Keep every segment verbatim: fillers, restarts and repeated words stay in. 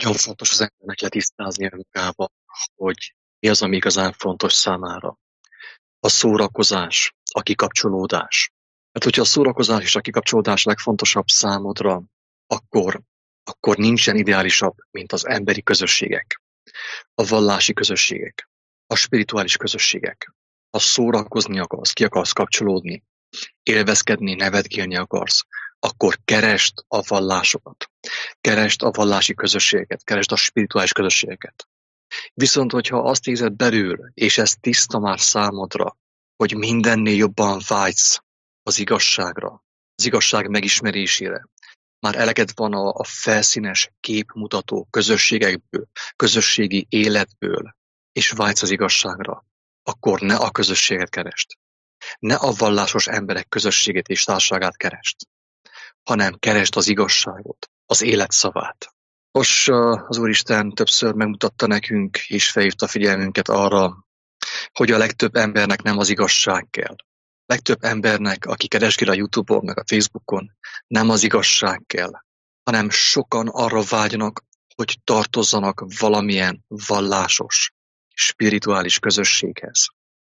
Nagyon fontos az embernek letisztázni önmagába, hogy mi az, ami igazán fontos számára. A szórakozás, a kikapcsolódás. Mert hogyha a szórakozás és a kikapcsolódás legfontosabb számodra, akkor, akkor nincsen ideálisabb, mint az emberi közösségek, a vallási közösségek, a spirituális közösségek. Ha szórakozni akarsz, ki akarsz kapcsolódni, élvezkedni, nevetgélni akarsz, akkor keresd a vallásokat, keresd a vallási közösségeket, keresd a spirituális közösségeket. Viszont, hogyha azt érzed belül, és ez tiszta már számodra, hogy mindennél jobban vágysz az igazságra, az igazság megismerésére, már eleged van a, a felszínes képmutató közösségekből, közösségi életből, és vágysz az igazságra, akkor ne a közösséget keresd. Ne a vallásos emberek közösségét és társaságát keresd, hanem keresd az igazságot, az élet szavát. Most az Úristen többször megmutatta nekünk, és felhívta figyelmünket arra, hogy a legtöbb embernek nem az igazság kell. A legtöbb embernek, aki keresgél a YouTube-on, meg a Facebookon, nem az igazság kell, hanem sokan arra vágynak, hogy tartozzanak valamilyen vallásos, spirituális közösséghez.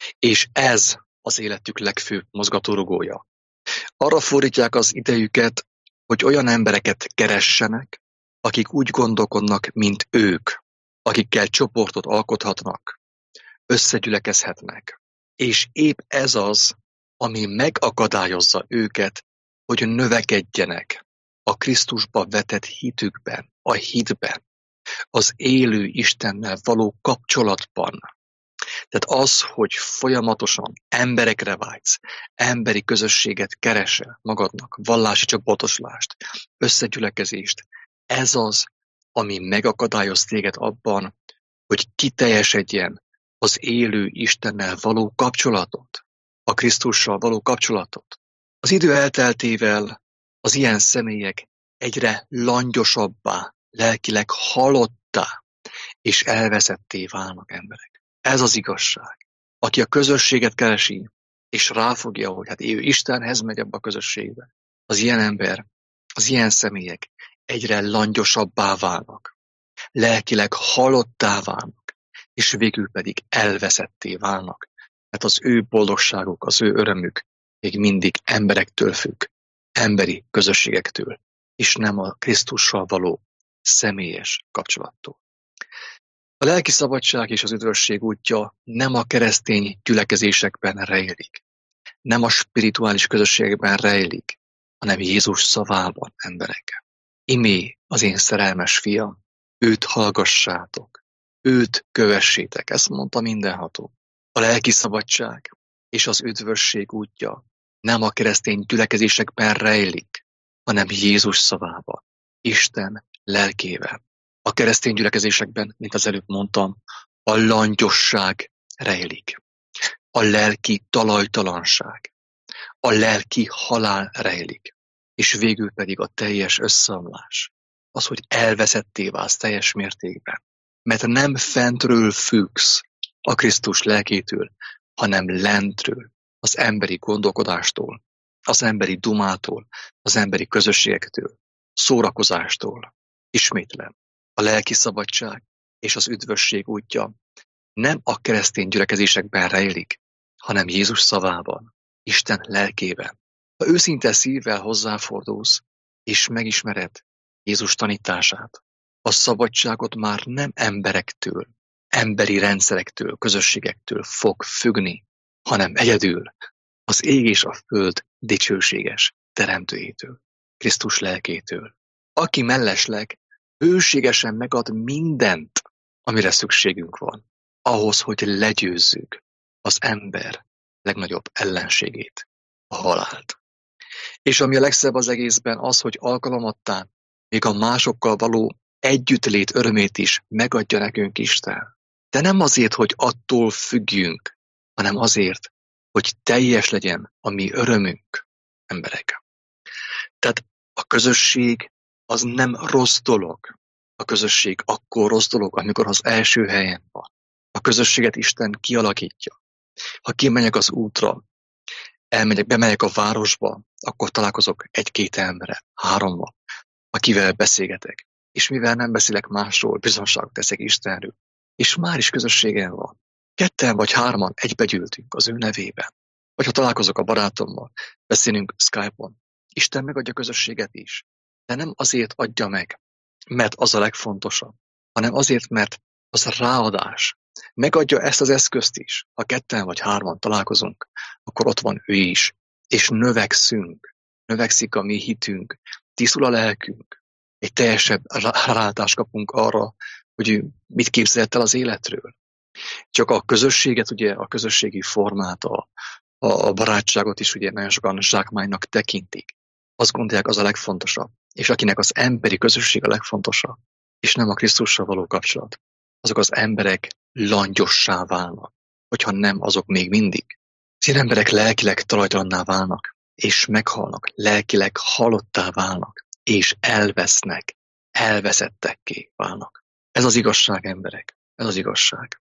És ez az életük legfőbb mozgatórugója. Arra fordítják az idejüket, hogy olyan embereket keressenek, akik úgy gondolkodnak, mint ők, akikkel csoportot alkothatnak, összegyülekezhetnek. És épp ez az, ami megakadályozza őket, hogy növekedjenek a Krisztusba vetett hitükben, a hitben, az élő Istennel való kapcsolatban. Tehát az, hogy folyamatosan emberekre vágysz, emberi közösséget keresel magadnak, vallási csoportosulást, összegyülekezést, ez az, ami megakadályoz téged abban, hogy kiteljesedjen az élő Istennel való kapcsolatot, a Krisztussal való kapcsolatot. Az idő elteltével az ilyen személyek egyre langyosabbá, lelkileg halottá és elveszetté válnak emberek. Ez az igazság. Aki a közösséget keresi, és ráfogja, hogy hát ő Istenhez megy ebbe a közösségbe, az ilyen ember, az ilyen személyek egyre langyosabbá válnak, lelkileg halottá válnak, és végül pedig elveszetté válnak, mert az ő boldogságuk, az ő örömük még mindig emberektől függ, emberi közösségektől, és nem a Krisztussal való személyes kapcsolattól. A lelki szabadság és az üdvösség útja nem a keresztény gyülekezésekben rejlik, nem a spirituális közösségekben rejlik, hanem Jézus szavában, emberek. Imé az én szerelmes fiam, őt hallgassátok, őt kövessétek, ezt mondta mindenható. A lelki szabadság és az üdvösség útja nem a keresztény gyülekezésekben rejlik, hanem Jézus szavában, Isten lelkével. A keresztény gyülekezésekben, mint az előbb mondtam, a langyosság rejlik, a lelki talajtalanság, a lelki halál rejlik, és végül pedig a teljes összeomlás. Az, hogy elveszetté válsz teljes mértékben, mert nem fentről függsz a Krisztus lelkétől, hanem lentről, az emberi gondolkodástól, az emberi dumától, az emberi közösségektől, szórakozástól. Ismétlem. A lelki szabadság és az üdvösség útja nem a keresztény gyülekezésekben rejlik, hanem Jézus szavában, Isten lelkében. Ha őszinte szívvel hozzáfordulsz, és megismered Jézus tanítását, a szabadságot már nem emberektől, emberi rendszerektől, közösségektől fog függni, hanem egyedül az ég és a föld dicsőséges teremtőjétől, Krisztus lelkétől, aki mellesleg bőségesen megad mindent, amire szükségünk van, ahhoz, hogy legyőzzük az ember legnagyobb ellenségét, a halált. És ami a legszebb az egészben az, hogy alkalomattán még a másokkal való együttlét örömét is megadja nekünk Isten. De nem azért, hogy attól függjünk, hanem azért, hogy teljes legyen a mi örömünk, emberek. Tehát a közösség az nem rossz dolog. A közösség akkor rossz dolog, amikor az első helyen van. A közösséget Isten kialakítja. Ha kimegyek az útra, elmegyek, bemegyek a városba, akkor találkozok egy-két emberrel, hárommal, akivel beszélgetek. és mivel nem beszélek másról, bizonságot teszek Istenről, és már is közösségem van. Ketten vagy hárman egybegyűltünk az ő nevében. Vagy ha találkozok a barátommal, beszélünk Skype-on. Isten megadja közösséget is. De nem azért adja meg, mert az a legfontosabb, hanem azért, mert az ráadás. Megadja ezt az eszközt is. Ha ketten vagy hárman találkozunk, akkor ott van ő is. És növekszünk. Növekszik a mi hitünk. Tisztul a lelkünk. Egy teljesebb rálátást kapunk arra, hogy mit képzelt el az életről. Csak a közösséget, ugye a közösségi formát, a, a barátságot is ugye nagyon sokan zsákmánynak tekintik. Azt gondolják, az a legfontosabb. És akinek az emberi közösség a legfontosabb, és nem a Krisztussal való kapcsolat, azok az emberek langyossá válnak, hogyha nem, azok még mindig. Az ilyen emberek lelkileg talajtalanná válnak, és meghalnak, lelkileg halottá válnak, és elvesznek, elveszettekké válnak. Ez az igazság, emberek, ez az igazság.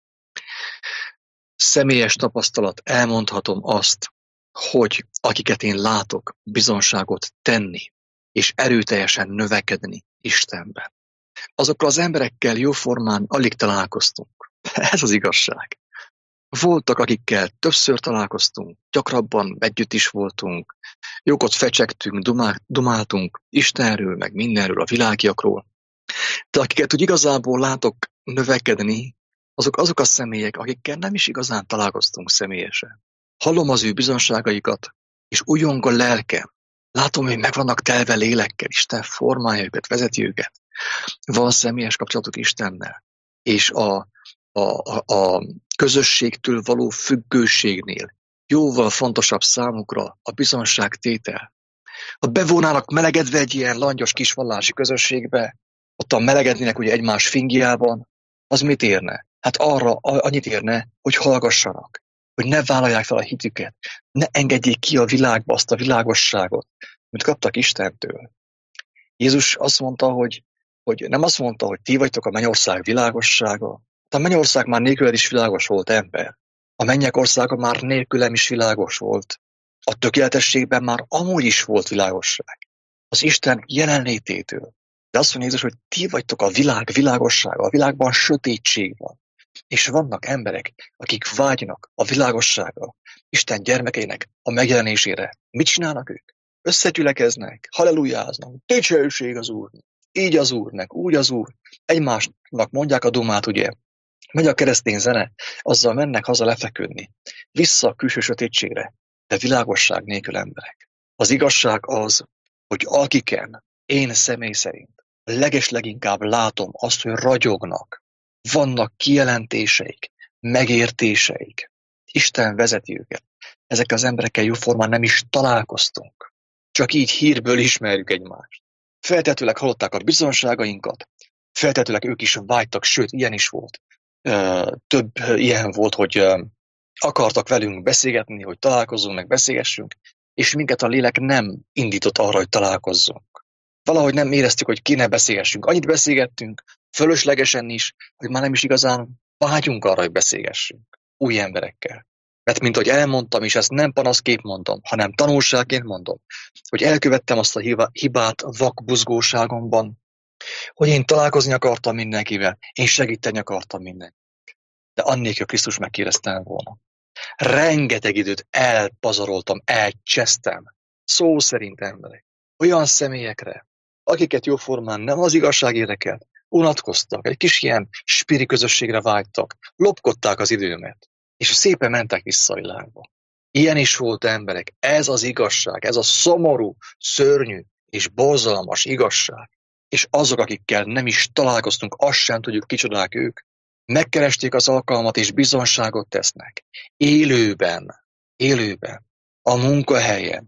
Személyes tapasztalat, elmondhatom azt, hogy akiket én látok bizonságot tenni, és erőteljesen növekedni Istenben. Azokkal az emberekkel jóformán alig találkoztunk. Ez az igazság. Voltak, akikkel többször találkoztunk, gyakrabban együtt is voltunk, jókot fecsegtünk, dumáltunk Istenről, meg mindenről, a világiakról. De akiket úgy igazából látok növekedni, azok, azok a személyek, akikkel nem is igazán találkoztunk személyesen. Hallom az ő bizonságaikat, és újjong a lelkem. Látom, hogy meg vannak telve lélekkel, Isten formálja őket, vezeti őket. Van személyes kapcsolatuk Istennel. És a, a, a, a közösségtől való függőségnél jóval fontosabb számukra a bizonságtétel. Ha bevonálnak melegedve egy ilyen langyos kis vallási közösségbe, ottan melegednének ugye egymás fingiában, az mit érne? Hát arra annyit érne, hogy hallgassanak, hogy ne vállalják fel a hitüket, ne engedjék ki a világba azt a világosságot, amit kaptak Istentől. Jézus azt mondta, hogy, hogy nem azt mondta, hogy ti vagytok a mennyország világossága. A mennyország már nélküled is világos volt, ember. A mennyek országa már nélkülem is világos volt. A tökéletességben már amúgy is volt világosság. Az Isten jelenlététől. De azt mondja Jézus, hogy ti vagytok a világ világossága, a világban sötétség van. És vannak emberek, akik vágynak a világosságra, Isten gyermekeinek a megjelenésére. Mit csinálnak ők? Összegyülekeznek, hallelujáznak, dicsőség az Úrnak, így az Úrnak, úgy az Úr. Egymásnak mondják a dumát, ugye? Megy a keresztény zene, azzal mennek haza lefeküdni. Vissza a külső sötétségre, de világosság nélkül emberek. Az igazság az, hogy akiken én személy szerint a legesleginkább látom azt, hogy ragyognak, vannak kijelentéseik, megértéseik. Isten vezeti őket. Ezekkel az emberekkel jóformán nem is találkoztunk. Csak így hírből ismerjük egymást. Feltetőleg hallották a bizonságainkat, feltetőleg ők is vágytak, sőt, ilyen is volt. Több ilyen volt, hogy akartak velünk beszélgetni, hogy találkozzunk, meg beszélgessünk, és minket a lélek nem indított arra, hogy találkozzunk. Valahogy nem éreztük, hogy kéne beszélgessünk. Annyit beszélgettünk, fölöslegesen is, hogy már nem is igazán vágyunk arra, hogy beszélgessünk új emberekkel. Mert mint ahogy elmondtam, és ezt nem panaszképp mondom, hanem tanulságként mondom, hogy elkövettem azt a hibát vak buzgóságomban, hogy én találkozni akartam mindenkivel, én segíteni akartam mindenkivel. De annélkül Krisztus megkérdeztem volna. Rengeteg időt elpazaroltam, elcsesztem, szó szerint emberek, olyan személyekre, akiket jóformán nem az igazság érdekelt, unatkoztak, egy kis ilyen spiri közösségre vágytak, lopkodták az időmet, és szépen mentek vissza a világba. Ilyen is volt, emberek, ez az igazság, ez a szomorú, szörnyű és borzalmas igazság. És azok, akikkel nem is találkoztunk, azt sem tudjuk, kicsodák ők, megkeresték az alkalmat és bizonságot tesznek. Élőben, élőben, a munkahelyen,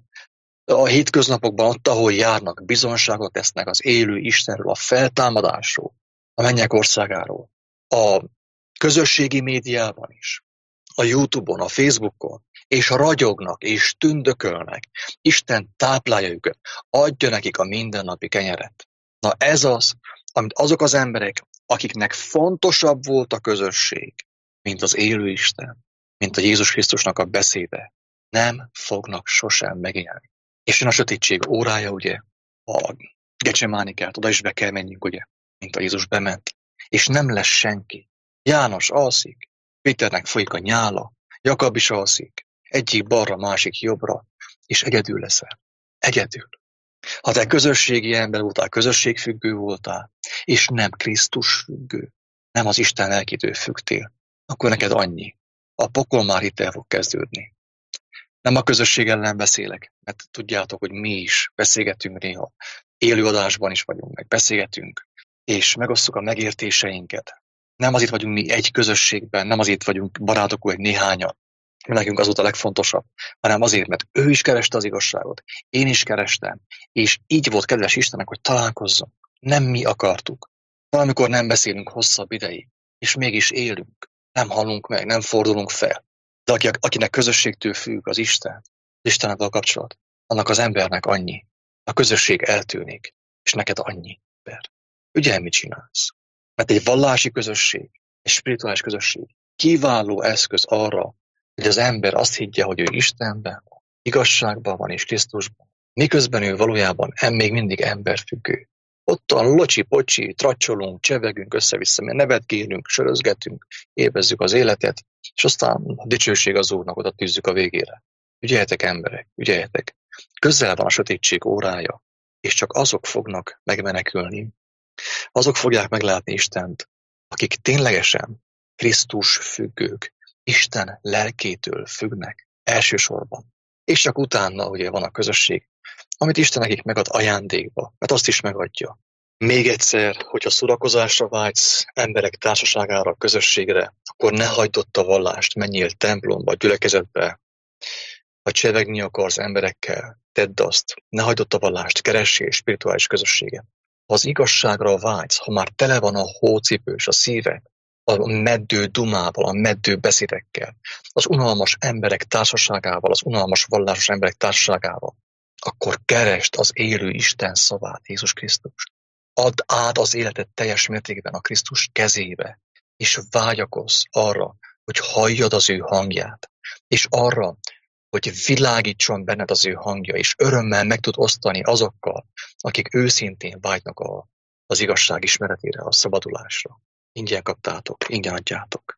a hétköznapokban, ott, ahol járnak, bizonságot tesznek az élő Istenről, a feltámadásról, a mennyek országáról, a közösségi médiában is, a YouTube-on, a Facebookon, és ragyognak, és tündökölnek. Isten táplálja őket, adja nekik a mindennapi kenyeret. Na ez az, amit azok az emberek, akiknek fontosabb volt a közösség, mint az élő Isten, mint a Jézus Krisztusnak a beszéde, nem fognak sosem megélni. És jön a sötétség órája, ugye, a Gecsemáni kert, oda is be kell menjünk, ugye, mint a Jézus bement, és nem lesz senki. János alszik, Péternek folyik a nyála, Jakab is alszik, egyik balra, másik jobbra, és egyedül leszel. Egyedül. Ha te közösségi ember voltál, közösségfüggő voltál, és nem Krisztus függő, nem az Isten lelkitől függtél, akkor neked annyi. A pokol már itt el fog kezdődni. Nem a közösség ellen beszélek, mert tudjátok, hogy mi is beszélgetünk néha. Élőadásban is vagyunk, meg beszélgetünk, és megosztjuk a megértéseinket. Nem azért vagyunk mi egy közösségben, nem azért vagyunk barátok, vagy néhányan, mert nekünk az volt a legfontosabb, hanem azért, mert ő is kereste az igazságot, én is kerestem, és így volt kedves Istennek, hogy találkozzunk. Nem mi akartuk. Valamikor nem beszélünk hosszabb ideig, és mégis élünk. Nem hallunk meg, nem fordulunk fel. De aki, akinek közösségtől függ az Isten, az Istennel a kapcsolat, annak az embernek annyi. A közösség eltűnik, és neked annyi ember. Ugye mit csinálsz? Mert egy vallási közösség, egy spirituális közösség kiváló eszköz arra, hogy az ember azt higgye, hogy ő Istenben van, igazságban van és Krisztusban. Miközben ő valójában még mindig emberfüggő. Ottan locsi-pocsi, tracsolunk, csevegünk össze-vissza, mert nevetgélünk, sörözgetünk, élvezzük az életet, és aztán a dicsőség az Úrnak oda tűzzük a végére. Ügyeljetek emberek, ügyeljetek. Közel van a sötétség órája, és csak azok fognak megmenekülni, azok fogják meglátni Istent, akik ténylegesen Krisztus függők, Isten lelkétől függnek elsősorban. És csak utána ugye van a közösség, amit Isten nekik megad ajándékba, mert azt is megadja. Még egyszer, hogyha szórakozásra vágysz, emberek társaságára, közösségre, akkor ne hagyd ott a vallást, menjél templomba, gyülekezetbe. Ha csevegni akarsz emberekkel, tedd azt, ne hagyd ott a vallást, keressél spirituális közösséget. Ha az igazságra vágysz, ha már tele van a hócipős a szíved, a meddő dumával, a meddő beszédekkel, az unalmas emberek társaságával, az unalmas vallásos emberek társaságával, akkor keresd az élő Isten szavát, Jézus Krisztus. Add át az életed teljes mértékben a Krisztus kezébe, és vágyakozz arra, hogy halljad az ő hangját, és arra, hogy világítson benned az ő hangja, és örömmel meg tud osztani azokkal, akik őszintén vágynak a, az igazság ismeretére, a szabadulásra. Ingyen kaptátok, ingyen adjátok.